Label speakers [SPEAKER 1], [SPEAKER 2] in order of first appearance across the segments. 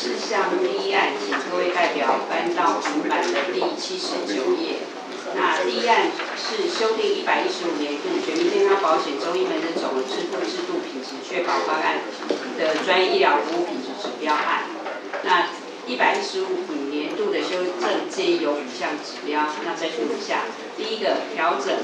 [SPEAKER 1] 事项第1案，请各位代表翻到平板的第79页。那第1案是修订115年度全民健康保险中医门诊总额支付制度品质确保方案的专业医疗服务品质指标案。那115年度的修正建议有5项指标，那再说一下。第一个，调整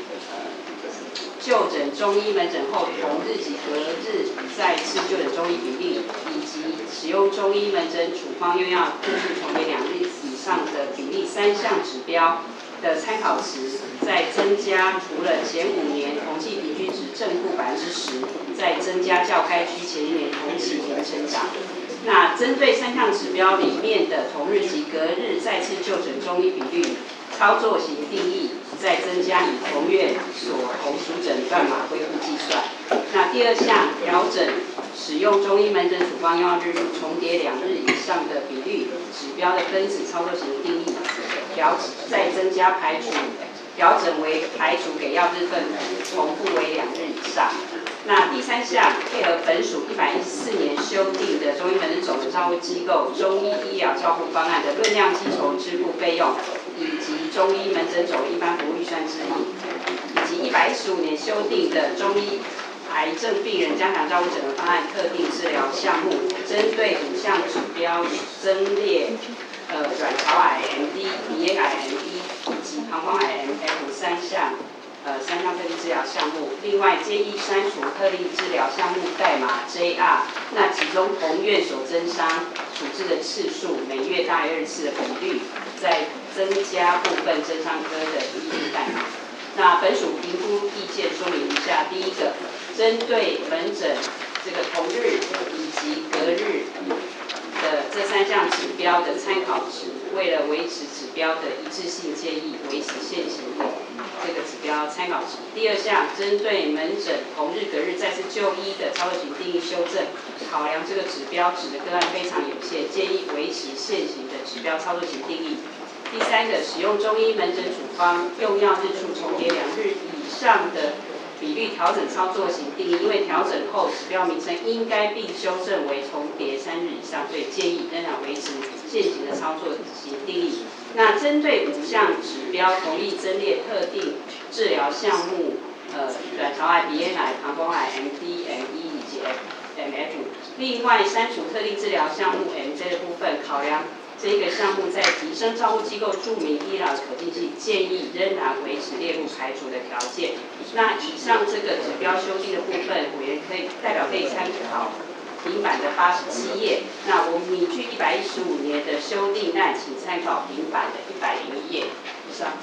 [SPEAKER 1] 就诊中医门诊后同日及隔日再次就诊中医比例，以及使用中医门诊处方用药日数重叠2日以上的比例3项指标的参考值，再增加除了前5年同期平均值正负10%，再增加较该区前1年同期零成长。那针对3项指标里面的同日及隔日再次就诊中医比率操作型定义，再增加以同院所同属诊断码恢复计算。那第2项，调整使用中医门诊处方用药日数重叠2日以上的比率指标的分子操作型定义，再增加排除，调整为排除给药日份重复为2日以上。那第3项，配合本属114年修订的中医门诊总额照护机构中医医疗照护方案的论量基筹支付费用，以及中医门诊总一般服务预算之一，以及115年修订的中医癌症病人加强照护整合方案特定治疗项目，针对5项指标增列卵巢癌 MD、鼻咽癌 MD 以及膀胱癌 MF3项特定治疗项目。另外建议删除特定治疗项目代码 JR， 那其中同院所增伤处置的次数每月大于2次的比率，再增加部分增伤科的医疗代码。那本属评估意见说明如下：第一个，针对门诊这个同日以及隔日的这3项指标的参考值，为了维持指标的一致性，建议维持现行的这个指标参考值。第2项，针对门诊同日隔日再次就医的操作型定义修正，考量这个指标值的个案非常有限，建议维持现行的指标操作型定义。第3个，使用中医门诊处方用药日数重叠2日以上的比率调整操作型定义，因为调整后指标名称应该并修正为重叠3日以上，所以建议仍然维持现行的操作型定义。那针对5项指标，同意增列特定治疗项目，卵巢癌、鼻咽癌、膀胱癌 MD、ME 以及 MF。另外删除特定治疗项目 MJ 的部分，考量这个项目在提升照护机构著名医疗的可定性，建议仍然维持列入排除的条件。那以上这个指标修订的部分，委员代表可以参考平板的87页。那我们拟具115年的修订案，请参考平板的101页。以上。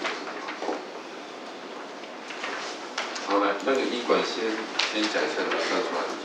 [SPEAKER 2] 好，来，那个医管先讲一下你算出来的。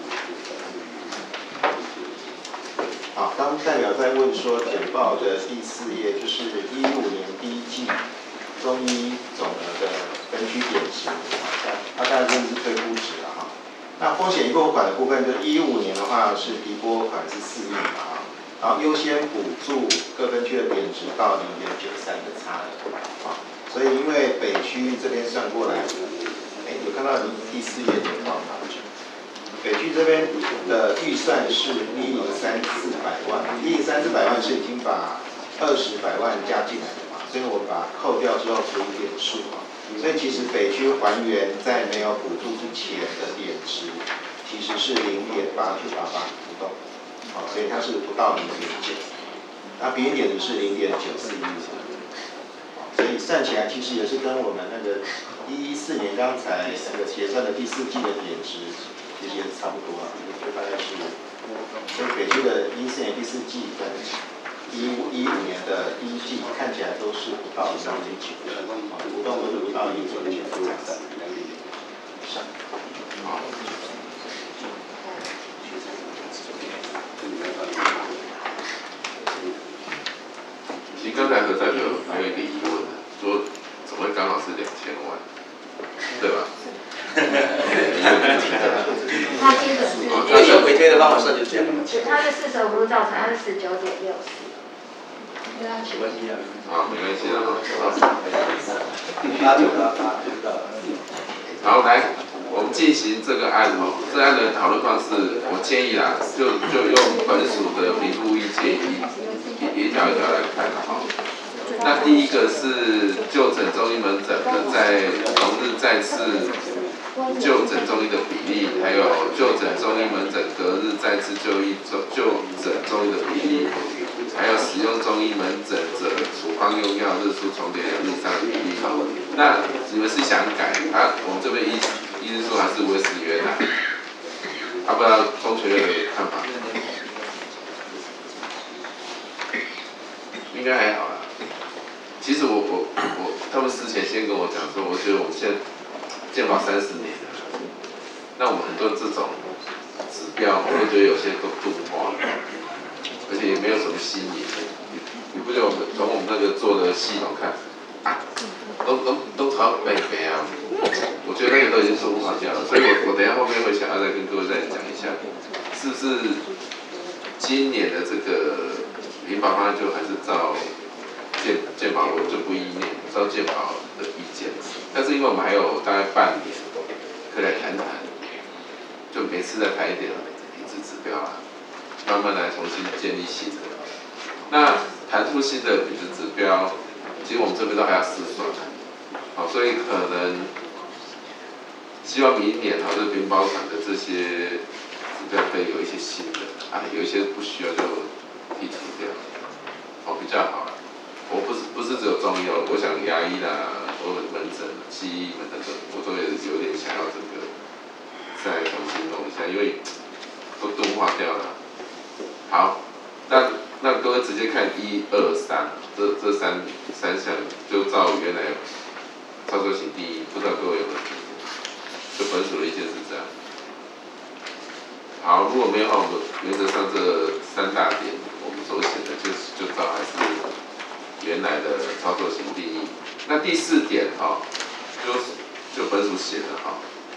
[SPEAKER 3] 好，当代表在问说简报的第4页，就是2015年第1季中医总额的分区点值，它当然这是推估值了哈。那风险遗拨款的部分，就2015年的话是提拨款是4亿嘛哈，然后优先补助各分区的点值到0.93的差额啊，所以因为北区这边算过来，有看到第4页简报吗？北区这边的预算是103,400万，103,400万是已经把20百万加进来的嘛，所以我把它扣掉之后除以点数啊，所以其实北区还原在没有补助之前的点值其实是0.8988不动，好，所以它是不到0.9，那平均点值是0.941，所以算起来其实也是跟我们那个114年刚才那个结算的第4季的点值。其实也是差不多啊，就大概是，所以北区的2014年第4季跟2015年的第1季看起来都是不到0.9，浮动都是不到0.9这样子。好。
[SPEAKER 2] 其实刚才何代表还有一个疑问，说怎么会刚好是2000万，对吧？
[SPEAKER 4] 他接的是，
[SPEAKER 5] 他是回推的方法设计这样。
[SPEAKER 4] 他是45度造成，他是19.64。
[SPEAKER 5] 没关系啊。
[SPEAKER 2] 好，没关系啊。
[SPEAKER 5] 好，
[SPEAKER 2] 好，来，我们继进行这个案这案的讨论方式，我建议啦，就用本署的评估意见一条一条来看那第一个是就诊中医门诊的在同日再次就诊中医的比例，还有就诊中医门诊隔日再次就诊中医的比例，还有使用中医门诊者处方用药日数重叠2日以上的比例。那你们是想改我们这边意思说还是维持原来，不知道中学院的看法？应该还好啦。其实他们之前先跟我讲说，我觉得我们现在健保30年了，那我们很多这种指标，我都觉得有些都钝化，而且也没有什么新意。你不觉得从我们那个做的系统看，都朝北啊，我觉得那个都已经是无法掉了。所以我等一下后面会想要再跟各位再讲一下，是不是今年的这个民法方案就还是照健保，我就不依念，照健保的意见。但是因为我们还有大概半年，可以来谈谈，就每次再谈一点品质指标啦，慢慢来重新建立新的。那谈出新的品质指标，其实我们这边都还要试算，所以可能希望明年这平保产的这些指标可以有一些新的有一些不需要就剔除掉，比较好啦。我不是只有中医我想牙医啦，或者门诊、西医门诊，我都有点想要这个再重新弄一下，因为都钝化掉了。好，那各位直接看1、2、3这三项，就照原来操作型定义，不知道各位有没有？就本署的意见是这样。好，如果没有的话，我们原则上这3大点，我们所写的就照还是原来的操作型定义。那第4点就本署写的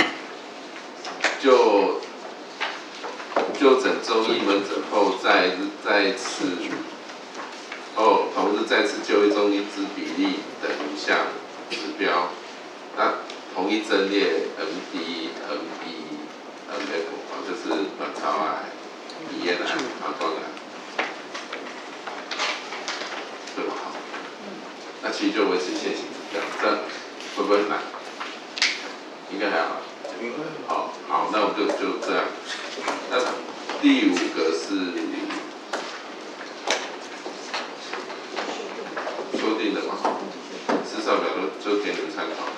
[SPEAKER 2] 就诊中医门诊后同日再次就医中医之比例等5项指标，那同一阵列 MD、ME、MF 就是卵巢癌、鼻咽癌、膀胱癌，对吧？那其实就维持现行指标，这样会不会很难？应该还好。好，那我们就这样。那第5个是修订的嘛，施照表就给你们参考。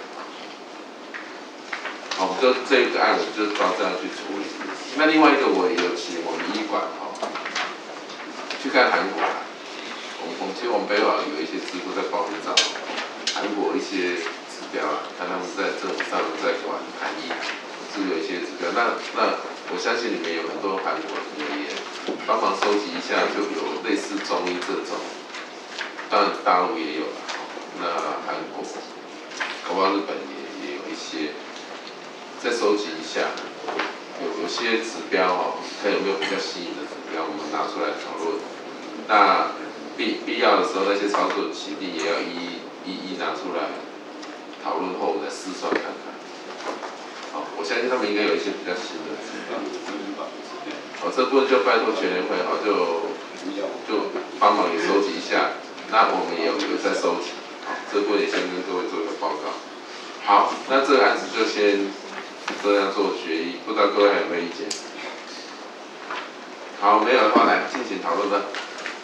[SPEAKER 2] 好，就这个案我们就照这样去处理。那另外一个我也有请我们医馆去看韩国啦。其实我们背后有一些智库在报名找韩国一些指标看他们在政府上在管韩医，是不是有一些指标？那我相信里面有很多韩国人也帮忙收集一下，就有类似中医这种，当然大陆也有啦，那韩国，搞不好日本也有一些，再收集一下，有些指标看有没有比较吸引的指标，我们拿出来讨论。那必要的时候，那些操作起定也要一一拿出来讨论后，我们再试算看看。我相信他们应该有一些比较新的指标。这部分就拜托全联会就帮忙也收集一下，那我们也有在收集。这部分也先跟各位做一个报告。好，那这个案子就先这样做决议，不知道各位还有没有意见？好，没有的话来进行讨论吧。